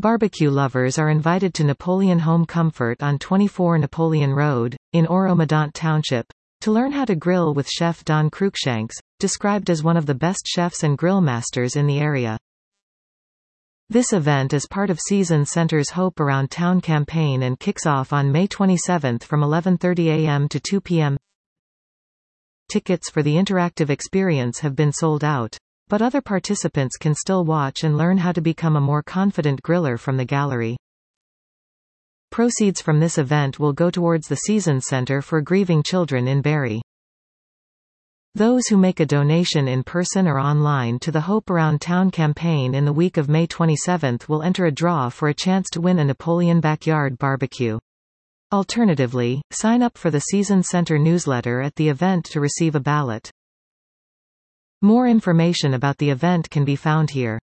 Barbecue lovers are invited to Napoleon Home Comfort on 24 Napoleon Road, in Oro-Medonte Township, to learn how to grill with Chef Don Cruikshanks, described as one of the best chefs and grill masters in the area. This event is part of Season Center's Hope Around Town campaign and kicks off on May 27 from 11:30 a.m. to 2 p.m. Tickets for the interactive experience have been sold out, but other participants can still watch and learn how to become a more confident griller from the gallery. Proceeds from this event will go towards the Season Center for Grieving Children in Barrie. Those who make a donation in person or online to the Hope Around Town campaign in the week of May 27 will enter a draw for a chance to win a Napoleon Backyard Barbecue. Alternatively, sign up for the Season Center newsletter at the event to receive a ballot. More information about the event can be found here.